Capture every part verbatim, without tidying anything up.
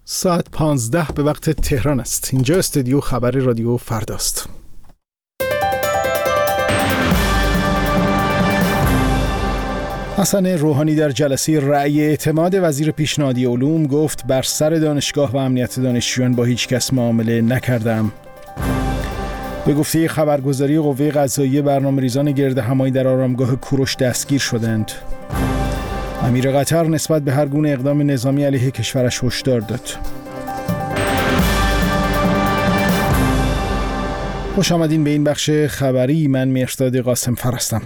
ساعت پانزده به وقت تهران است. اینجا استودیو خبر رادیو فرداست. حسن روحانی در جلسه رأی اعتماد وزیر پیشنهادی علوم گفت بر سر دانشگاه و امنیت دانشجویان با هیچ کس معامله نکردم. به گفته خبرگزاری قوه قضاییه برنامه‌ریزان گرد همایی در آرامگاه کوروش دستگیر شدند. امیر قطر نسبت به هر گونه اقدام نظامی علیه کشورش هشدار داد. خوش آمدین به این بخش خبری. من مهرداد قاسم فر هستم.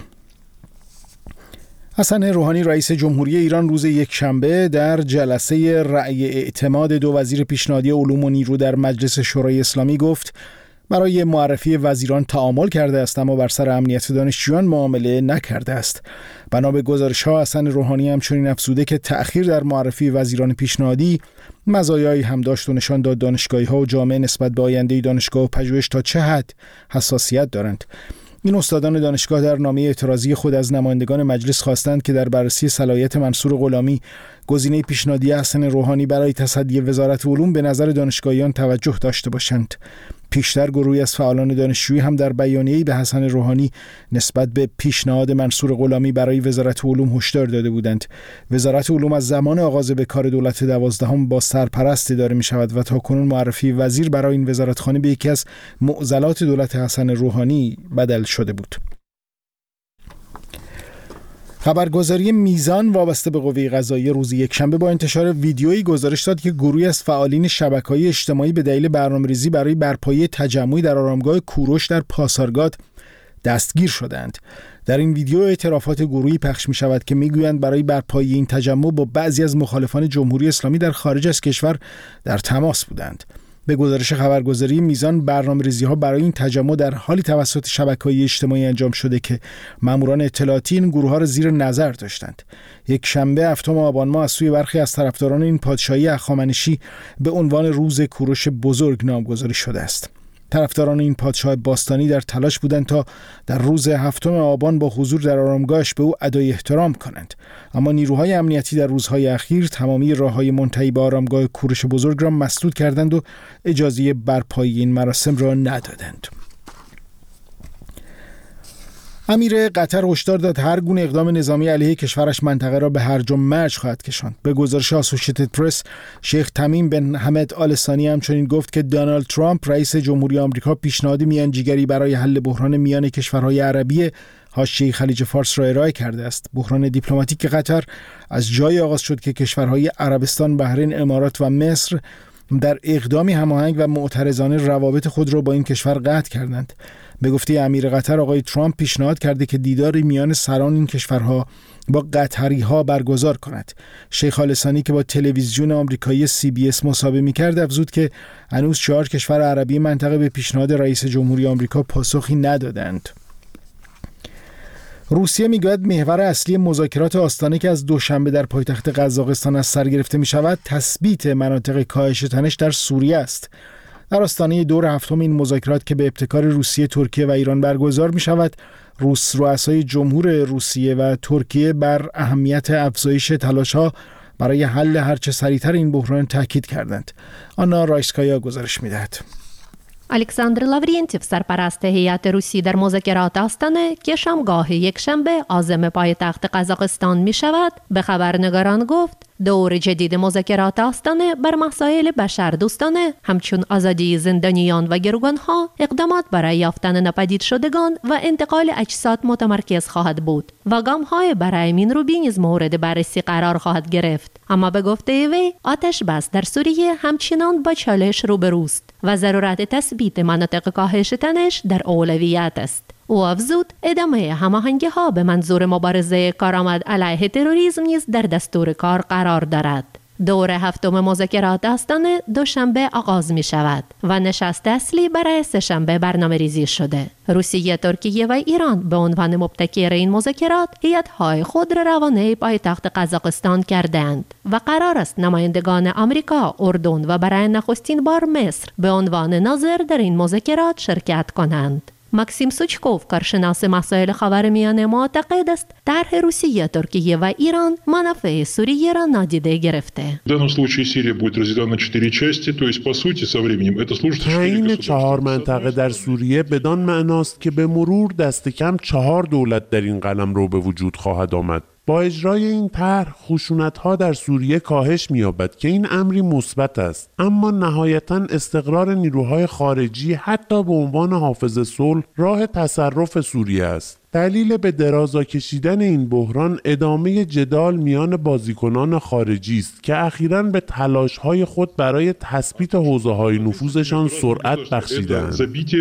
حسن روحانی رئیس جمهوری ایران روز یکشنبه در جلسه رأی اعتماد دو وزیر پیشنهادی علوم و نیرو در مجلس شورای اسلامی گفت برای معرفی وزیران تعامل کرده است اما بر سر امنیت دانشجویان معامله نکرده است. بنا به گزارش‌ها حسن روحانی همچنین افزوده که تأخیر در معرفی وزیران پیشنهادی مزایایی هم داشت و نشان داد دانشگاهی‌ها و جامعه نسبت به آینده دانشگاه و پژوهش تا چه حد حساسیت دارند. این استادان دانشگاه در نامه اعتراضی خود از نمایندگان مجلس خواستند که در بررسی صلاحیت منصور غلامی گزینه پیشنهادی حسن روحانی برای تصدی وزارت علوم به نظر دانشگاهیان توجه داشته باشند. پیشتر گروهی از فعالان دانشجویی هم در بیانیه‌ای به حسن روحانی نسبت به پیشنهاد منصور غلامی برای وزارت علوم هشدار داده بودند. وزارت علوم از زمان آغاز به کار دولت دوازدهم با سرپرست اداره می‌شود و تاکنون معرفی وزیر برای این وزارتخانه به یکی از معضلات دولت حسن روحانی بدل شده بود. خبرگزاری میزان وابسته به قوه قضاییه روز یکشنبه با انتشار ویدیویی گزارش داد که گروهی از فعالین شبکه‌های اجتماعی به دلیل برنامه‌ریزی برای برپایی تجمعی در آرامگاه کوروش در پاسارگاد دستگیر شدند. در این ویدیو اعترافات گروهی پخش می‌شود که می‌گویند برای برپایی این تجمع با بعضی از مخالفان جمهوری اسلامی در خارج از کشور در تماس بودند. به گزارش خبرگزاری میزان برنامه‌ریزی‌ها برای این تجمع در حالی توسط شبکه‌های اجتماعی انجام شده که ماموران اطلاعاتی این گروه‌ها را زیر نظر داشتند. یک شنبه هفتم آبان ماه از سوی برخی از طرفداران این پادشاهی هخامنشی به عنوان روز کوروش بزرگ نامگذاری شده است. طرفداران این پادشاه باستانی در تلاش بودند تا در روز هفتم آبان با حضور در آرامگاهش به او ادای احترام کنند، اما نیروهای امنیتی در روزهای اخیر تمامی راههای منتهی به آرامگاه کوروش بزرگ را مسدود کردند و اجازه برپایی این مراسم را ندادند. امیر قطر هشدار داد هر گونه اقدام نظامی علیه کشورش منطقه را به هرج و مرج خواهد کشاند. به گزارش آسوشیتد پرس، شیخ تمیم بن حمد آل ثانی همچنین گفت که دونالد ترامپ رئیس جمهوری آمریکا پیشنهاد میانجیگری برای حل بحران میان کشورهای عربی حاشیه خلیج فارس را ارائه کرده است. بحران دیپلماتیک قطر از جای آغاز شد که کشورهای عربستان، بحرین، امارات و مصر در اقدامی هماهنگ و معترضانه روابط خود را با این کشور قطع کردند. به گفته امیر قطر، آقای ترامپ پیشنهاد کرده که دیداری میان سران این کشورها با قطری ها برگزار کند. شیخ آل ثانی که با تلویزیون آمریکایی سی بی اس مصاحبه می‌کرد افزود که هنوز چهار کشور عربی منطقه به پیشنهاد رئیس جمهوری آمریکا پاسخی ندادند. روسیه میگوید محور اصلی مذاکرات آستانه که از دوشنبه در پایتخت قزاقستان از سر گرفته می شود تثبیت مناطق کاهش تنش در سوریه است. در آستانه دور هفتم این مذاکرات که به ابتکار روسیه، ترکیه و ایران برگزار می شود، روس رؤسای جمهور روسیه و ترکیه بر اهمیت افزایش تلاش‌ها برای حل هرچه سریعتر این بحران تاکید کردند. آنا رایسکایا گزارش می‌دهد. الکساندر لاورینتیو سرپرست هیئت روسی در مذاکرات آستانه که شامگاه یکشنبه عازم پایتخت قزاقستان می شود به خبرنگاران گفت دور جدید مذاکرات آستانه بر مسائل بشردوستانه همچون آزادی زندانیان و گروگانها، اقدامات برای یافتن ناپدید شدگان و انتقال اجساد متمرکز خواهد بود و گام‌های برای این روبی نیز مورد بررسی قرار خواهد گرفت. اما به گفته وی آتش بس در سوریه همچنان با چالش روبروست و ضرورت تثبیت مناطق کاهش تنش در اولویت است. او افزود ادامه هماهنگی‌ها به منظور مبارزه کارآمد علیه تروریسم نیز در دستور کار قرار دارد. دور هفتم مذاکرات آستانه دوشنبه آغاز می شود و نشست اصلی برای سه‌شنبه برنامه ریزی شده. روسیه، ترکیه و ایران به عنوان مبتکر این مذاکرات هیئت‌های خود را روانه پایتخت قزاقستان کردند و قرار است نمایندگان آمریکا، اردن و برای نخستین بار مصر به عنوان ناظر در این مذاکرات شرکت کنند. ماکسیم سوچکوف کارشناس مسائل خاورمیانه معتقد است طرح روسیه، ترکیه و ایران منافع سوریه را نادیده گرفته. В данном случае Сирия будет разделена на четыре части, то есть по сути со временем это служит تعیین چهار منطقه در سوریه بدان معناست که به مرور دست کم چهار دولت در این قلمرو به وجود خواهد آمد. با اجرای این طرح خشونت‌ها در سوریه کاهش می‌یابد که این امری مثبت است، اما نهایتاً استقرار نیروهای خارجی حتی به عنوان حافظ صلح راه تصرف سوریه است. دلیل به درازا کشیدن این بحران ادامه جدال میان بازیکنان خارجی است که اخیراً به تلاش‌های خود برای تثبیت حوزه‌های نفوذشان سرعت بخشیدند.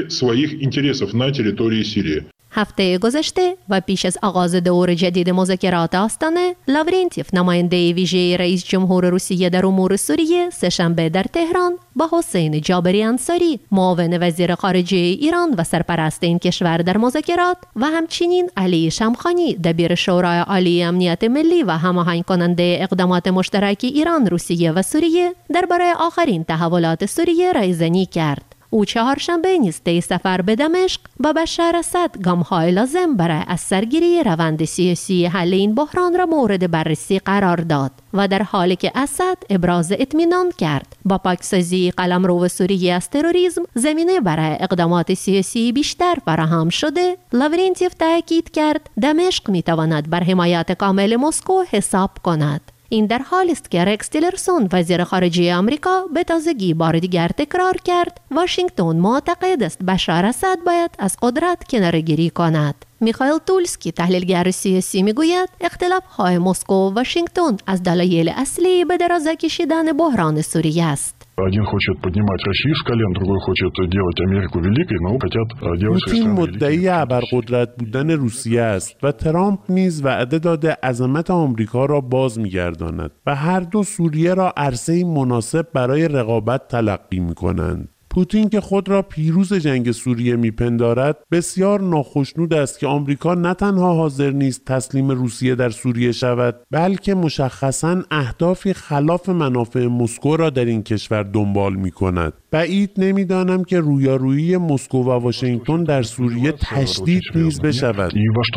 هفته گذشته و پیش از آغاز دور جدید مذاکرات آستانه، لاورنتیف نماینده ویژه رئیس جمهور روسیه در امور سوریه سه‌شنبه در تهران با حسین جابری انصاری، معاون وزیر خارجه ایران و سرپرست این کشور در مذاکرات، و همچنین علی شمخانی دبیر شورای عالی امنیت ملی و هماهنگ کننده اقدامات مشترک ایران، روسیه و سوریه درباره آخرین تحولات سوریه رایزنی کرد. او چهارشنبه نیز طی سفر به دمشق با بشار اسد گام‌های لازم برای از سرگیری روند سیاسی حل این بحران را مورد بررسی قرار داد و در حالی که اسد ابراز اطمینان کرد با پاکسازی قلمرو سوریه از تروریسم زمینه برای اقدامات سیاسی بیشتر فراهم شده، لاورنتیف تاکید کرد دمشق می‌تواند بر حمایت کامل مسکو حساب کند. این در حالی است که رکس تیلرسون وزیر خارجه آمریکا به تازگی بار دیگر تکرار کرد واشنگتن معتقد است بشار اسد باید از قدرت کناره‌گیری کند. میخائیل تولسکی تحلیلگر سیاسی میگوید اختلاف‌های مسکو و واشنگتن از دلایل اصلی به درازا کشیدن بحران سوریه است. Один хочет поднимать Россию с колен, другой хочет делать Америку великой, но хотят делать свои پوتین مدعی ابرقدرت بودن روسیه است و ترامپ نیز وعده داده عظمت آمریکا را باز می‌گرداند و هر دو سوریه را عرصه‌ای مناسب برای رقابت تلقی می‌کنند. پوتین که خود را پیروز جنگ سوریه میپندارد، بسیار ناخشنود است که آمریکا نه تنها حاضر نیست تسلیم روسیه در سوریه شود، بلکه مشخصاً اهدافی خلاف منافع مسکو را در این کشور دنبال میکند. بعید نمیدانم که رویارویی مسکو و واشنگتن در سوریه تشدید نیز بشود.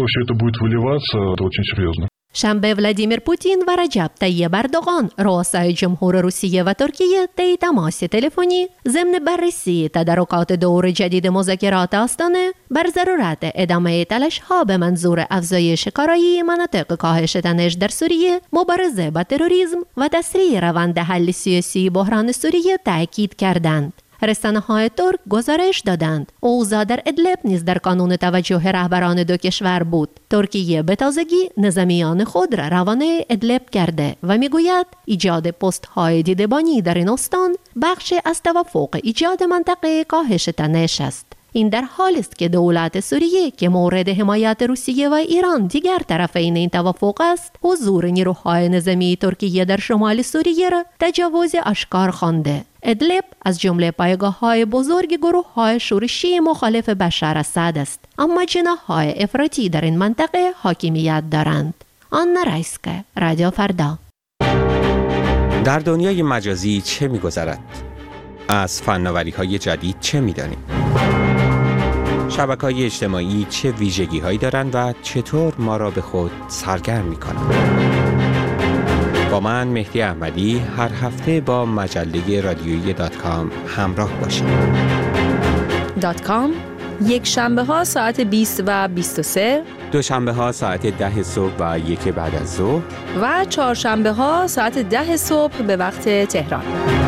شنبه ولادیمیر پوتین و رجب طیب اردوغان رؤسای جمهور روسیه و ترکیه طی تماس تلفنی ضمن بررسی تدارکات دور جدید مذاکرات آستانه بر ضرورت ادامه تلاش‌ها به منظور افزایش کارایی مناطق کاهش تنش در سوریه، مبارزه با تروریسم و تسریع روند حل سیاسی بحران سوریه تاکید کردند. رسانه‌های ترک گزارش دادند اوضاع در ادلب نیز در کانون توجه رهبران دو کشور بود. ترکیه به تازگی نظامیان خود را روانه ادلب کرده و میگوید ایجاد پست‌های دیدبانی در این استان بخش از توافق ایجاد منطقه کاهش تنش است. این در حالی است که دولت سوریه که مورد حمایت روسیه و ایران دیگر طرفین این توافق است، حضور نیروهای نظامی ترکیه در شمال سوریه را تجاوز آشکار خوانده. ادلب از جمله پایگاه‌های بزرگ گروه‌های شورشی مخالف بشار اسد است، اما جناح‌های افراطی در این منطقه حاکمیت دارند. آنا رایسکه، رادیو فردا. در دنیای مجازی چه می‌گذرد؟ از فناوری‌های جدید چه می‌دانیم؟ شبکه‌های اجتماعی چه ویژگی‌هایی دارند و چطور ما را به خود سرگرم می‌کنند؟ با من مهدی احمدی هر هفته با مجله رادیویی دات کام همراه باشید. دات کام یک شنبه ها ساعت بیست و بیست و سه، دو شنبه ها ساعت ده صبح و یک بعد از ظهر و چهار شنبه ها ساعت ده صبح به وقت تهران.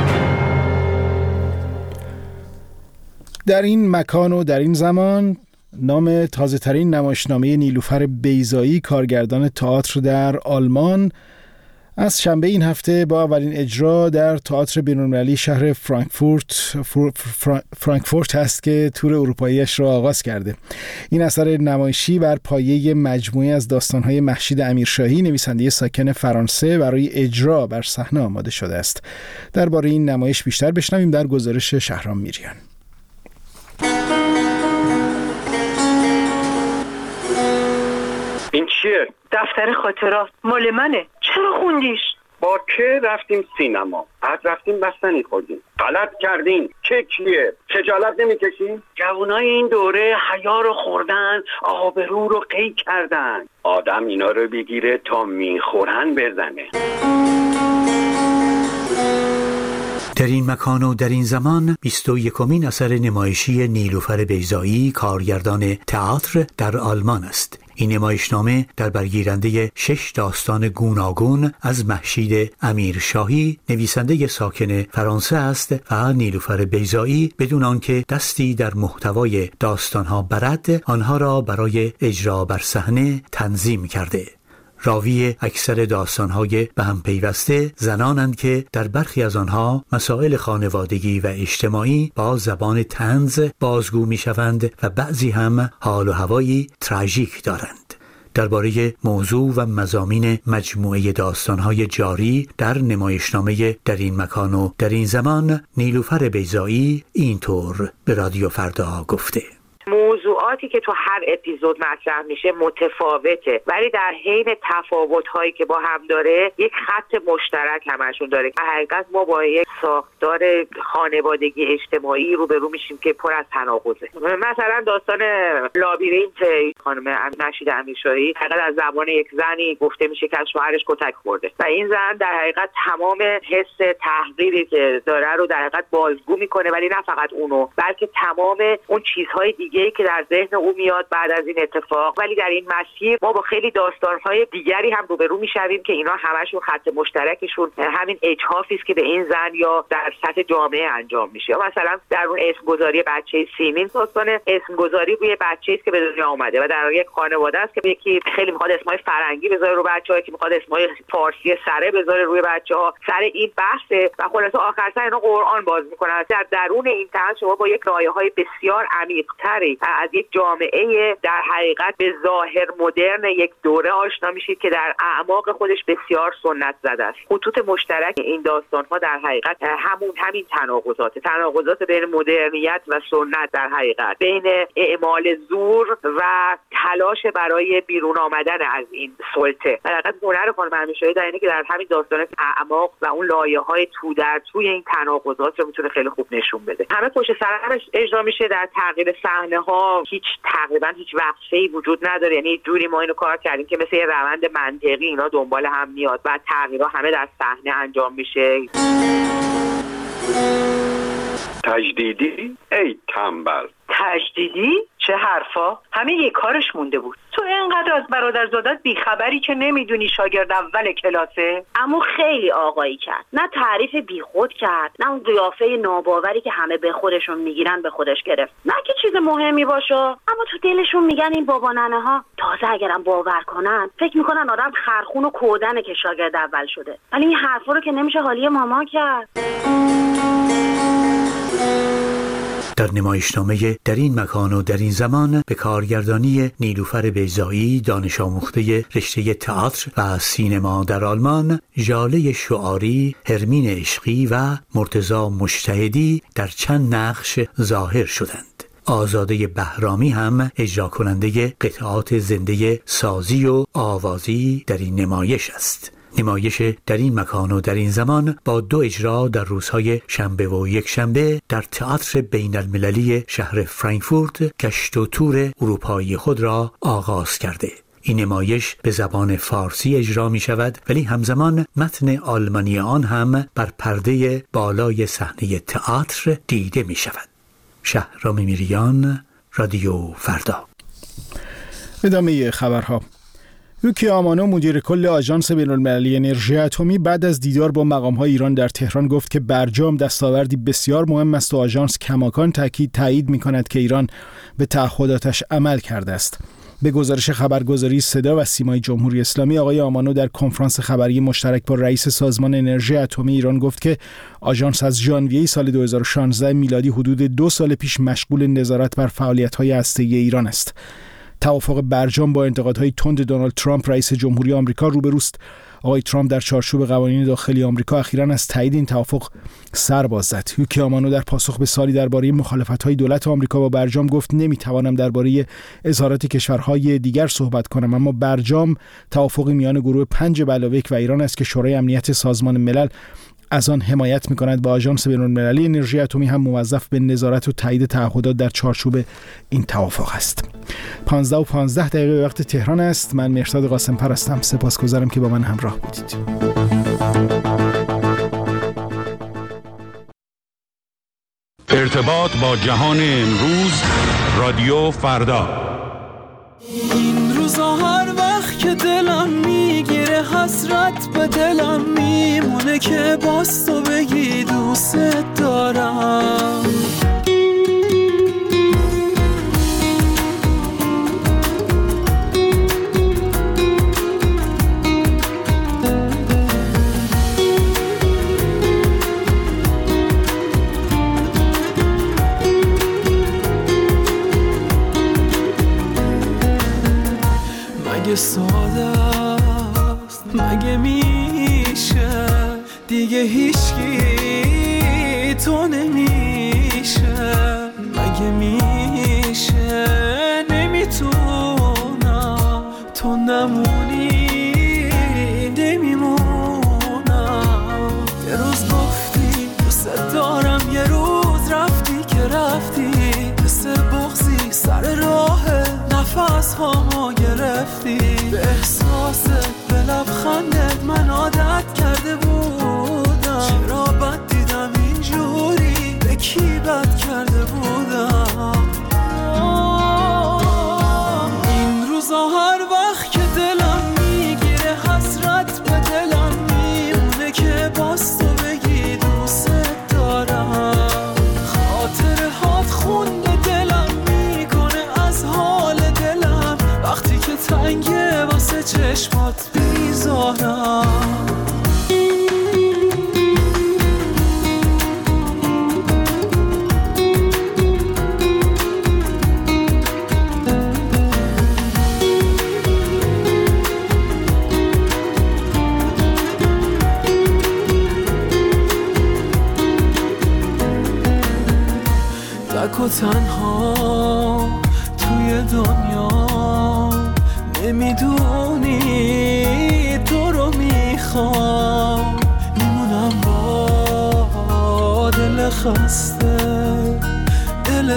در این مکان و در این زمان نام تازه ترین نمایشنامه نیلوفر بیضایی، کارگردان تئاتر در آلمان، از شنبه این هفته با اولین اجرا در تئاتر بین‌المللی شهر فرانکفورت فرانکفورت هست که تور اروپاییش را آغاز کرده. این اثر نمایشی بر پایه مجموعه از داستان‌های مهشید امیرشاهی، نویسنده ساکن فرانسه، برای اجرا بر صحنه آماده شده است. درباره این نمایش بیشتر بشنویم در گزارش شهرام میریان. این چیه؟ دفتر خاطرات مال منه. چرا خوندیش؟ با که رفتیم سینما، بعد رفتیم بستنی خوردیم. غلط کردین. چه کیه؟ خجالت نمیکشین؟ جوانای این دوره حیا رو خوردن، آبرو رو قی کردن. آدم اینا رو بگیره تا میخورن بزنه. در این مکان و در این زمان بیست و یکمین اثر نمایشی نیلوفر بیضایی کارگردان تئاتر در آلمان است. این نمایشنامه در برگیرنده شش داستان گوناگون از مهشید امیرشاهی نویسنده ساکن فرانسه است و نیلوفر بیضایی بدون آنکه دستی در محتوای داستانها برد آنها را برای اجرا بر صحنه تنظیم کرده. راوی اکثر داستان‌های به هم پیوسته زنانند که در برخی از آنها مسائل خانوادگی و اجتماعی با زبان طنز بازگو می‌شوند و بعضی هم حال و هوایی تراژیک دارند. درباره موضوع و مضامین مجموعه داستان‌های جاری در نمایشنامه در این مکان و در این زمان نیلوفر بیضایی اینطور به رادیو فردا گفته: موضوعاتی که تو هر اپیزود مطرح میشه متفاوته، ولی در حین تفاوت‌هایی که با هم داره یک خط مشترک همشون داره. حقیقت ما با یک ساختار خانوادگی اجتماعی روبرو میشیم که پر از تناقضه. مثلا داستان لابیرینت خانم مهشید امیرشاهی حقیقت از زبان یک زنی گفته میشه که از شوهرش کتک خورده و این زن در حقیقت تمام حس تحقیری که داره رو در حقیقت بازگو میکنه، ولی نه فقط اونو بلکه تمام اون چیزهای دیگه‌ای که در ذهن او میاد بعد از این اتفاق. ولی در این مسیر ما با خیلی داستان‌های دیگری هم روبرو میشویم که اینا همشون خط مشترکشون همین اجحافی است که به این زن یا در سطح جامعه انجام میشه. یا مثلا در اون اسمگذاری بچه سیمین، داستان اسمگذاری روی بچه‌ای است که به دنیا اومده و در یک خانواده است که یکی خیلی میخواد اسمای فرنگی بذاره رو بچه‌ها، که میخواد اسمای فارسی سره بذاره روی بچه‌ها. سر این بحثه و خلاص آخر سر اینا قرآن باز میکنن. در درون این طرح شما با یک رایه‌های بسیار عمیق‌تری از یک جامعه در حقیقت به ظاهر مدرن یک دوره آشنا میشید که در اعماق خودش بسیار سنت زده است. خطوط مشترک این داستان‌ها در حقیقت همون همین تناقضات تناقضات بین مدرنیت و سنت، در حقیقت بین اعمال زور و تلاش برای بیرون آمدن از این سلطه. در حقیقت هنر خانم امیرشاهی در اینه که در همین داستان اعماق و اون لایه‌های تو در توی این تناقضات رو میتونه خیلی خوب نشون بده. همه پشت سر هم اجرا میشه. در تغییر صحنه‌ها هیچ تقریبا هیچ وقفه‌ای وجود نداره، یعنی جوری ما اینو کار کردیم که مثل یه روند منطقی اینا دنبال هم میاد و تغییرها همه در صحنه انجام میشه. تجدیدی؟ ای تنبل. تجدیدی؟ چه حرفا؟ همه یک کارش مونده بود. تو اینقدر از برادرزادت بیخبری که نمیدونی شاگرد اول کلاسه؟ اما خیلی آقایی کرد، نه تعریف بیخود کرد، نه اون قیافه ناباوری که همه به خودشون میگیرن به خودش گرفت. نه که چیز مهمی باشه، اما تو دلشون میگن این بابا ننه ها تازه اگرم باور کنن فکر میکنن آدم خرخون و کودنه که شاگرد اول شده. ولی این حرفا رو که نمیشه حالی ماما کرد. در نمایشنامه در این مکان و در این زمان به کارگردانی نیلوفر بیضایی دانش آموخته رشته تئاتر و سینما در آلمان، ژاله شعاری، هرمین عشقی و مرتضی مجتهدی در چند نقش ظاهر شدند. آزاده بهرامی هم اجرا کننده قطعات زنده سازی و آوازی در این نمایش است. نمایش در این مکان و در این زمان با دو اجرا در روزهای شنبه و یک شنبه در تئاتر بین المللی شهر فرانکفورت گشت و تور اروپایی خود را آغاز کرده. این نمایش به زبان فارسی اجرا می شود، ولی همزمان متن آلمانی آن هم بر پرده بالای صحنه تئاتر دیده می شود. شهرام میریان، رادیو فردا. ادامه خبرها. یوکی آمانو مدیر کل آژانس بین‌المللی انرژی اتمی بعد از دیدار با مقام‌های ایران در تهران گفت که برجام دستاوردی بسیار مهم است و آژانس کماکان تاکید تایید می‌کند که ایران به تعهداتش عمل کرده است. به گزارش خبرگزاری صدا و سیمای جمهوری اسلامی، آقای آمانو در کنفرانس خبری مشترک با رئیس سازمان انرژی اتمی ایران گفت که آژانس از ژانویه سال دو هزار و شانزده میلادی حدود دو سال پیش مشغول نظارت بر فعالیت‌های هسته‌ای ایران است. توافق برجام با انتقادهای تند دونالد ترامپ رئیس جمهوری آمریکا روبروست. آقای ترامپ در چارچوب قوانین داخلی آمریکا اخیراً از تایید این توافق سر باز زد. یوکی آمانو در پاسخ به سوالی درباره مخالفت‌های دولت آمریکا با برجام گفت نمی‌توانم درباره اظهارات کشورهای دیگر صحبت کنم، اما برجام توافقی میان گروه پنج به علاوه یک و ایران است که شورای امنیت سازمان ملل از آن حمایت می‌کند. با آژانس بین‌المللی انرژی اتمی هم موظف به نظارت و تایید تعهدات در چارچوب این توافق است. پانزده و پانزده دقیقه به وقت تهران است. من مهرداد قاسم‌پر هستم. سپاسگزارم که با من همراه بودید. ارتباط با جهان امروز، رادیو فردا. این روزا هر وقت که دلم میگیره حسرت به دلم میمونه که باز تو بگی دوست دارم. مگه ساده است، مگه میشه دیگه هیچکی تو نمیشه، مگه میشه نمیتونم تو نمونی نمیمونم. یه روز گفتی دوست دارم، یه روز رفتی که رفتی مثل بغضی سر راه نفس هامو گرفتی. به احساست به لبخندت من عادت کرده بودم، چرا بد دیدم اینجوری، به کی بد کرده بودم. این روزا هر وقت که دلم میگیره حسرت به دلم میمونه که باز تو بگی دوست دارم. خاطره هات خون به دلم میکنه از حال دلم، وقتی که تنگه واسه چشمات بیزارم. تک و تنها توی دنیا نمیدونی تو رو میخوام، میمونم با دل خسته، دل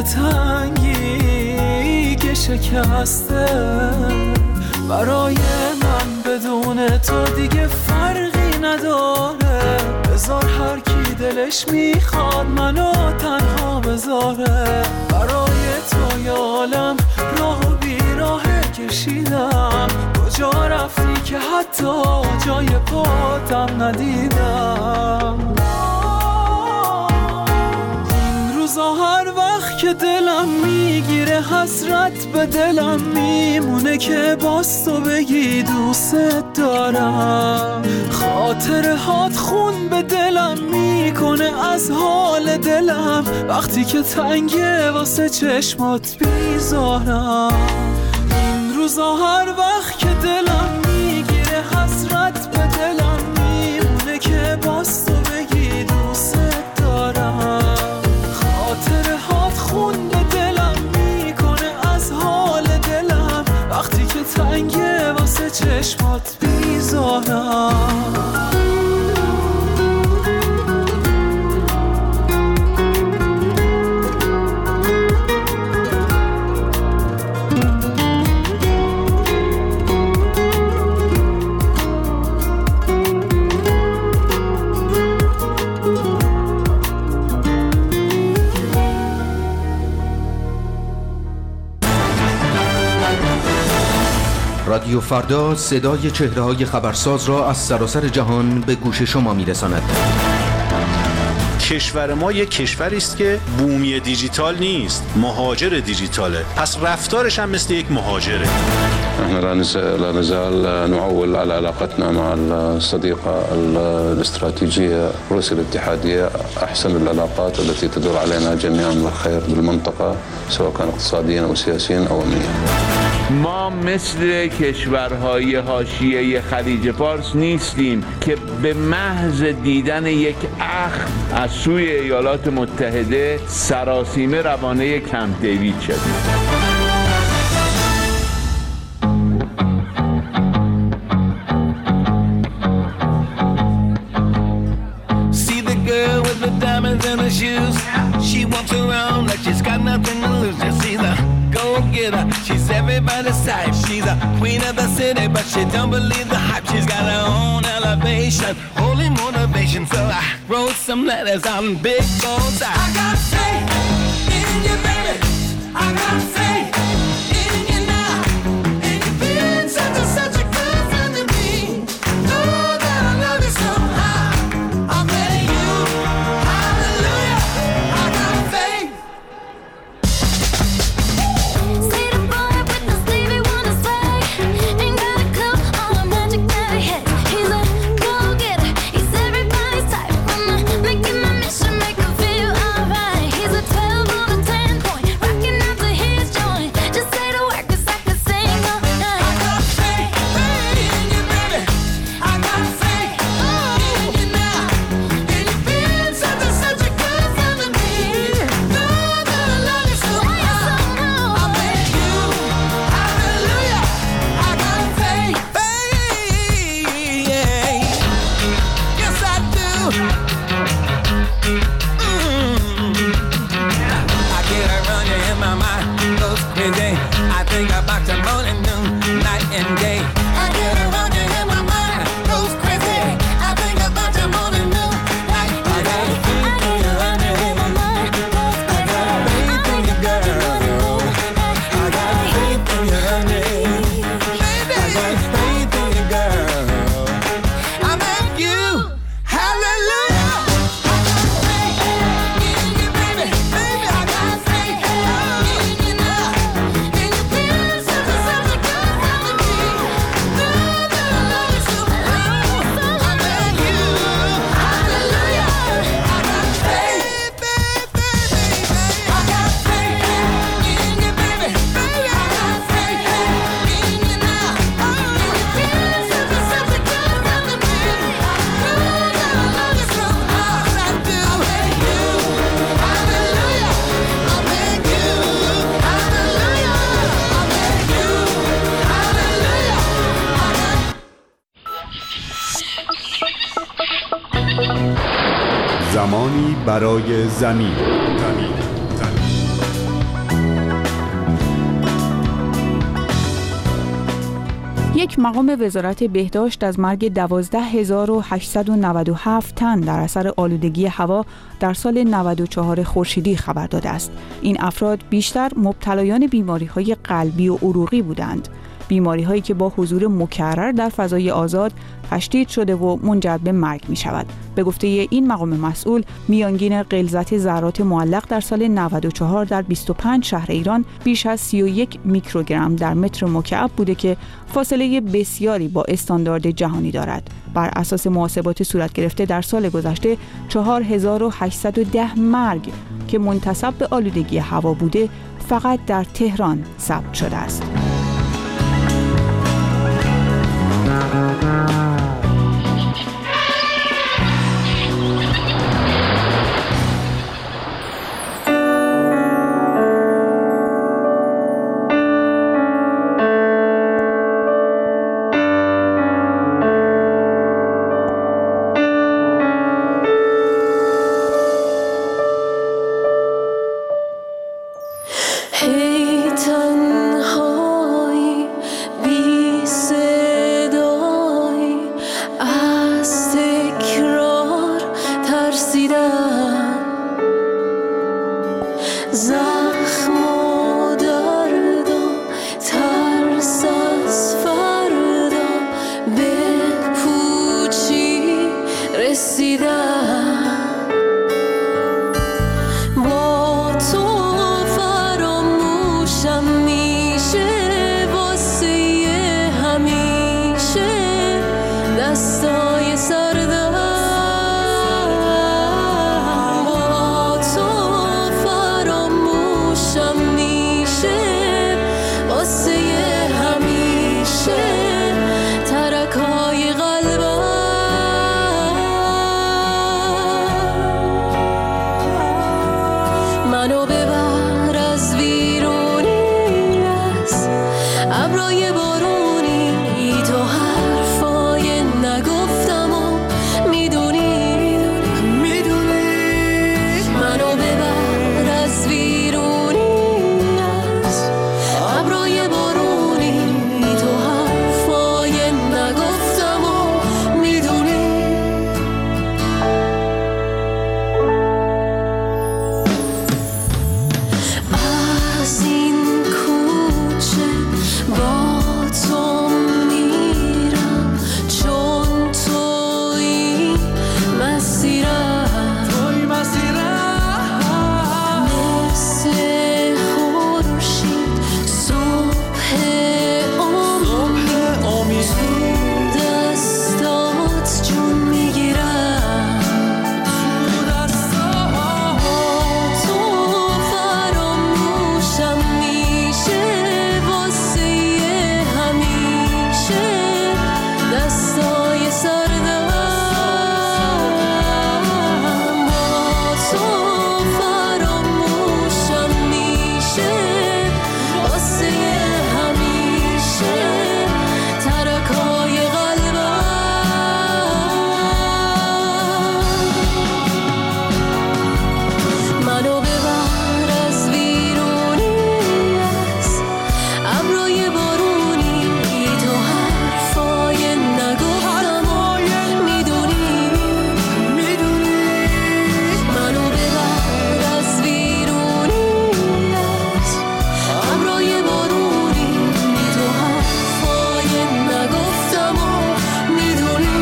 تنگی که شکسته. برای من بدون تو دیگه فرقی نداره، بذار هر کی دلش میخواد منو تنها بذاره. برای تو یا عالم راه و بیراه کشیدم، کجا رفتی که حتی جای پاتم ندیدم. این روزا هر وقت که دلم میگیره حسرت به دلم میمونه که باز تو بگی دوست دارم. خاطره هات خون به دلم میکنه از حال دلم، وقتی که تنگه واسه چشمات بیزارم. این روزا هر وقت که دلم میگیره حسرت به دلم میمونه که باز تو بگی دوست دارم. خاطره هات خون به دلم میکنه از حال دلم، وقتی که تنگه واسه چشمات بیزارم. رادیو فردا صدای چهره‌های خبرساز را از سراسر جهان به گوش شما می‌رساند. کشور ما یک کشوری است که بومی دیجیتال نیست، مهاجر دیجیتاله، پس رفتارش هم مثل یک مهاجره. احنا لا نزال نعول على علاقتنا مع الصديقة الاستراتيجية روسيا الاتحادية، أحسن العلاقات التي تدور علينا جميعا بالخير بالمنطقة، سواء كان اقتصاديا أو سياسيا أو أمنيا. ما مثل کشورهای حاشیه خلیج فارس نیستیم که به محض دیدن یک اخ از سوی ایالات متحده سراسیمه روانه کمپ دیوید شدیم. In her shoes, she walks around like she's got nothing to lose. Just she's a go-getter, she's everybody's type. She's a queen of the city, but she don't believe the hype. She's got her own elevation, holy motivation. So I wrote some letters on big goals. I, I got faith in you, baby. I got faith in you now. And you've been such a, such a good friend to me. Know that I love you so high. I'm letting you. زمانی برای زمین. یک مقام وزارت بهداشت از مرگ دوازده هزار و هشتصد و نود و هفت تن در اثر آلودگی هوا در سال نود و چهار خورشیدی خبر داده است. این افراد بیشتر مبتلایان بیماری‌های قلبی و عروقی بودند. بیماری‌هایی که با حضور مکرر در فضای آزاد تشدید شده و منجر به مرگ می‌شود. به گفته این مقام مسئول، میانگین غلظت ذرات معلق در سال نود و چهار در بیست و پنج شهر ایران بیش از سی و یک میکروگرم در متر مکعب بوده که فاصله بسیاری با استاندارد جهانی دارد. بر اساس محاسبات صورت گرفته در سال گذشته چهار هزار و هشتصد و ده مرگ که منتسب به آلودگی هوا بوده فقط در تهران ثبت شده است. تنهایی بی صدایی منو ببر از ویرونی از ابرای بارونی تو حرفای نگفتم و میدونی میدونی منو ببر از ویرونی از ابرای بارونی تو حرفای نگفتم و میدونی از این کوچه با تو میرم چون توی مسیرم توی مسیرم مثل خورشید صبح امید تو دستات جون میگیرم تو دستات تو فراموشم میشه واسه همیشه دستای سردم با تو فراموشم میشه واسه همیشه ترکای قلبم منو ببر از ویرونی از ابرای بارونی تو حرفای نگفتم و میدونی میدونی منو ببر از ویرونی از ابرای بارونی تو حرفای نگفتم و میدونی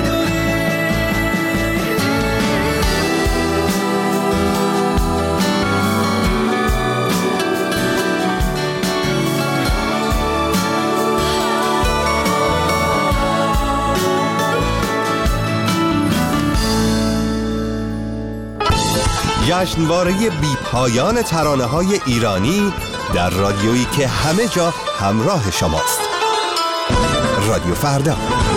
جشنواره بی پایان ترانه‌های ایرانی در رادیویی که همه جا همراه شماست. رادیو فردا.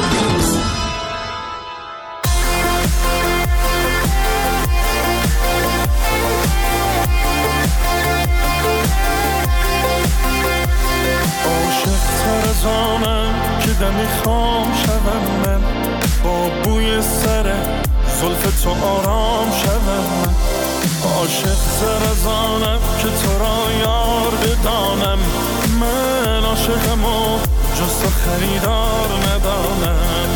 عاشق تر از آنم که دمی خام شدم من با بوی سر زلف تو آرام شدم من عاشق تر از آنم که تو را یار بدانم من عاشقم و جز تو خریدار ندانم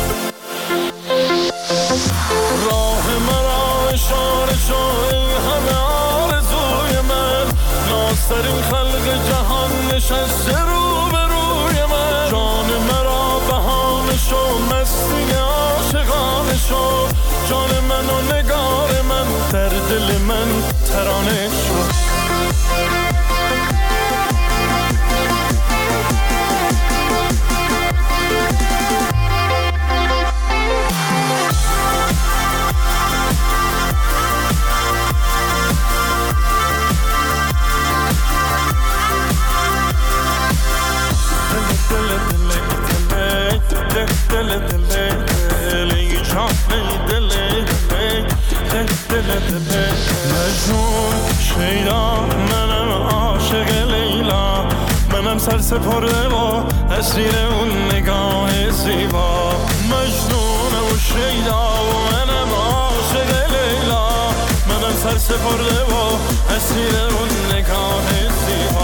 راه مرا اشاره شو ای همه آرزوی من نازترین خلق جهان نشسته رو به روی من جان مرا بهانه شو مستی عاشقانه شو جان من و نگار من در دل من ترانه شو مجنون شیدا منم عاشق لیلا منم سر سپرده با اسیر اون نگاه زیبا مجنون و شیدا و منم عاشق لیلا منم سر سپرده با اسیر اون نگاه زیبا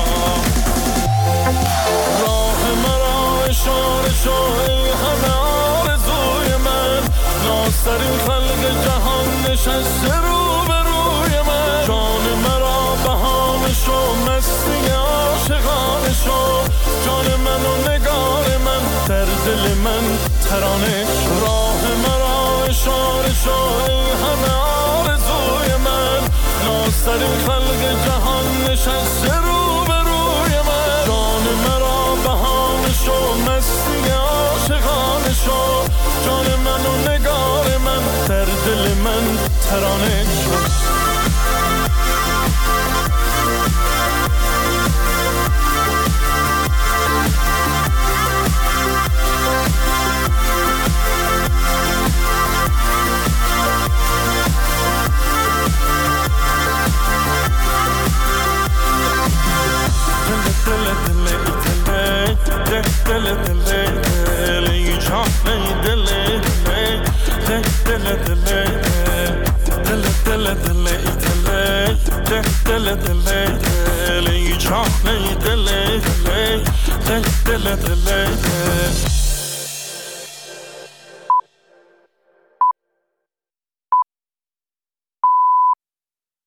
راه مرا اشاره شو ای همه آرزوی من نازترین خلق جهان نشسته رو به روی من جان مرا بهانه شو مستی عاشقانه شو جان من و نگار من در دل من ترانه شو راه مرا اشاره شو ای همه آرزوی من نازترین خلق جهان نشسته رو به روی من جان مرا بهانه شو مستی عاشقانه شو جان من و نگار من در دل من ترانه شو دل دل دل ای جان ای دل دل دل دل دل